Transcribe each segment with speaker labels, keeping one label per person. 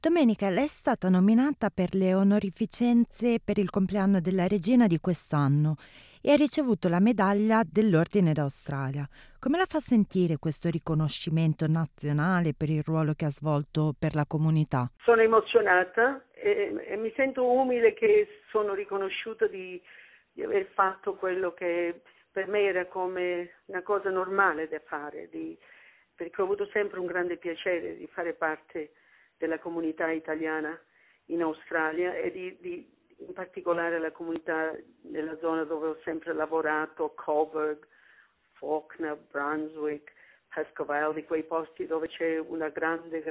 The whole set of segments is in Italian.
Speaker 1: Domenica, lei è stata nominata per le onorificenze per il compleanno della regina di quest'anno e ha ricevuto la medaglia dell'Ordine d'Australia. Come la fa sentire questo riconoscimento nazionale per il ruolo che ha svolto per la comunità?
Speaker 2: Sono emozionata e mi sento umile che sono riconosciuta di aver fatto quello che per me era come una cosa normale da fare, perché ho avuto sempre un grande piacere di fare parte della comunità italiana in Australia e in particolare la comunità nella zona dove ho sempre lavorato, Coburg, Fawkner, Brunswick, Pascoe, di quei posti dove c'è una grande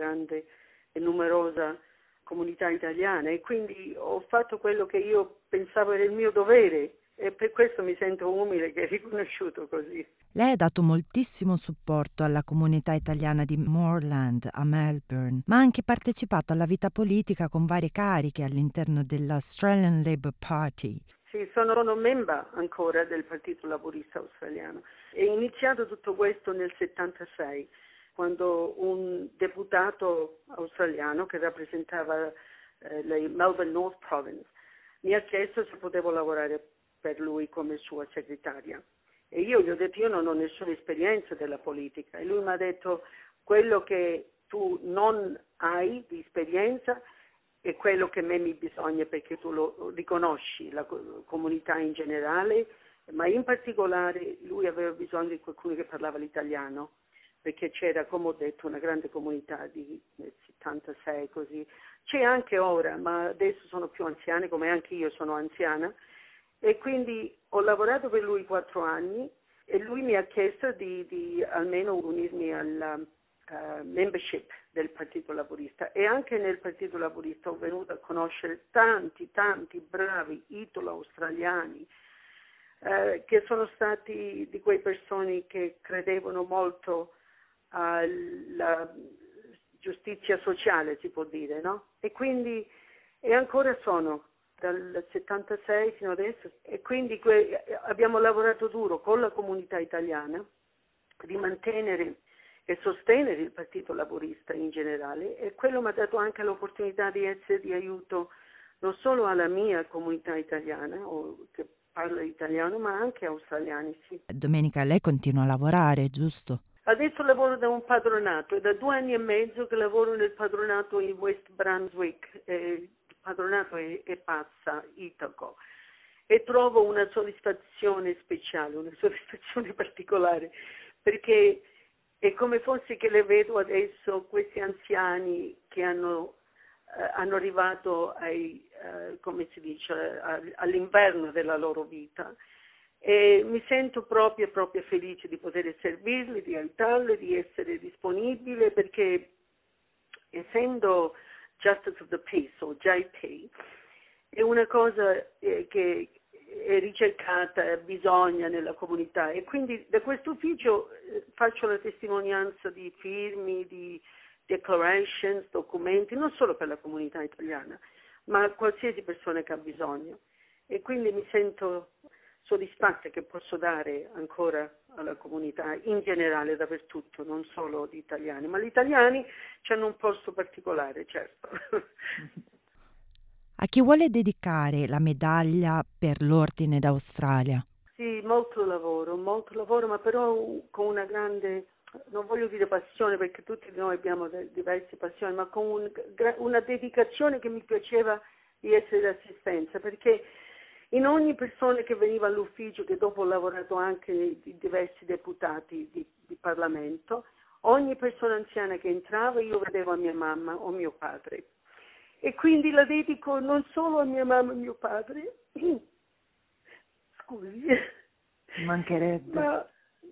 Speaker 2: e numerosa comunità italiana, e quindi ho fatto quello che io pensavo era il mio dovere e per questo mi sento umile che è riconosciuto così.
Speaker 1: Lei ha dato moltissimo supporto alla comunità italiana di Moreland a Melbourne, ma ha anche partecipato alla vita politica con varie cariche all'interno dell'Australian Labour Party.
Speaker 2: Sì, sono membro ancora del Partito Laburista Australiano. È iniziato tutto questo nel 76, quando un deputato australiano che rappresentava la Melbourne North Province mi ha chiesto se potevo lavorare per lui come sua segretaria. E io gli ho detto, io non ho nessuna esperienza della politica. E lui mi ha detto, quello che tu non hai di esperienza è quello che a me mi bisogna, perché tu lo riconosci, la comunità in generale, ma in particolare lui aveva bisogno di qualcuno che parlava l'italiano, perché c'era, come ho detto, una grande comunità nel 76 così. C'è anche ora, ma adesso sono più anziani, come anche io sono anziana, e quindi ho lavorato per lui 4 anni e lui mi ha chiesto di almeno unirmi alla membership del Partito Laburista, e anche nel Partito Laburista ho venuto a conoscere tanti bravi italo-australiani che sono stati di quei persone che credevano molto alla giustizia sociale, si può dire, no? E quindi ancora sono dal 76 fino adesso, e quindi abbiamo lavorato duro con la comunità italiana di mantenere e sostenere il Partito Laburista in generale, e quello mi ha dato anche l'opportunità di essere di aiuto non solo alla mia comunità italiana o che parla italiano, ma anche australiani, sì.
Speaker 1: Domenica, lei continua a lavorare, giusto?
Speaker 2: Adesso lavoro da un padronato, è da 2 anni e mezzo che lavoro nel padronato in West Brunswick, il padronato è Pazza, Itaco, e trovo una soddisfazione speciale, una soddisfazione particolare, perché è come fosse che le vedo adesso questi anziani che hanno arrivato come si dice, all'inverno della loro vita, e mi sento proprio felice di poter servirli, di aiutarli, di essere disponibile, perché essendo Justice of the Peace o JP è una cosa che è ricercata, bisogna nella comunità, e quindi da questo ufficio faccio la testimonianza di firmi, di declarations, documenti, non solo per la comunità italiana, ma qualsiasi persona che ha bisogno, e quindi mi sento soddisfatta che posso dare ancora alla comunità in generale, dappertutto, non solo gli italiani, ma gli italiani hanno un posto particolare, certo.
Speaker 1: A chi vuole dedicare la medaglia per l'Ordine d'Australia?
Speaker 2: Sì, molto lavoro, ma però con una grande, non voglio dire passione, perché tutti noi abbiamo diverse passioni, ma con una dedicazione che mi piaceva di essere d'assistenza, perché in ogni persona che veniva all'ufficio, che dopo ho lavorato anche di diversi deputati di Parlamento, ogni persona anziana che entrava io vedevo a mia mamma o mio padre. E quindi la dedico non solo a mia mamma e mio padre, scusi,
Speaker 1: Mancherebbe.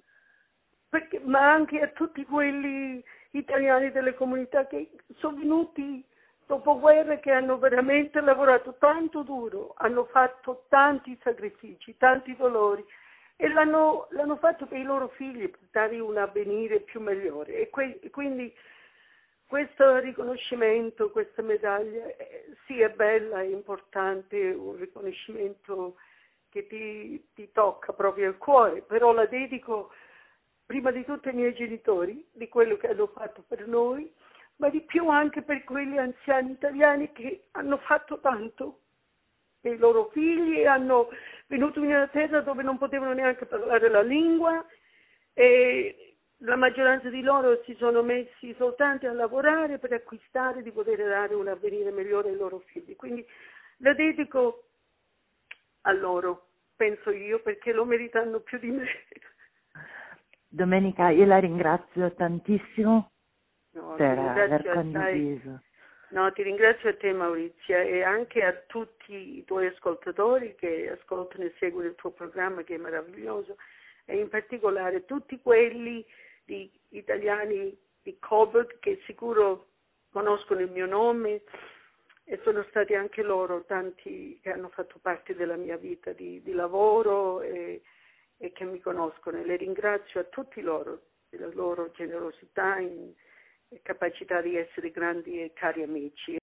Speaker 2: ma anche a tutti quelli italiani delle comunità che sono venuti dopo guerra, che hanno veramente lavorato tanto duro, hanno fatto tanti sacrifici, tanti dolori, e l'hanno fatto per i loro figli, per dare un avvenire più migliore. E quindi questo riconoscimento, questa medaglia, sì, è bella, è importante, un riconoscimento che ti tocca proprio il cuore, però la dedico prima di tutto ai miei genitori, di quello che hanno fatto per noi, ma di più anche per quegli anziani italiani che hanno fatto tanto per i loro figli, hanno venuto in una terra dove non potevano neanche parlare la lingua e la maggioranza di loro si sono messi soltanto a lavorare per acquistare di poter dare un avvenire migliore ai loro figli. Quindi la dedico a loro, penso io, perché lo meritano più di me.
Speaker 3: Domenica, io la ringrazio tantissimo
Speaker 2: No,
Speaker 3: per aver condiviso.
Speaker 2: No, ti ringrazio a te Maurizia e anche a tutti i tuoi ascoltatori che ascoltano e seguono il tuo programma che è meraviglioso e in particolare tutti quelli di italiani di Coburg che sicuro conoscono il mio nome e sono stati anche loro tanti che hanno fatto parte della mia vita di lavoro e che mi conoscono e le ringrazio a tutti loro della loro generosità e capacità di essere grandi e cari amici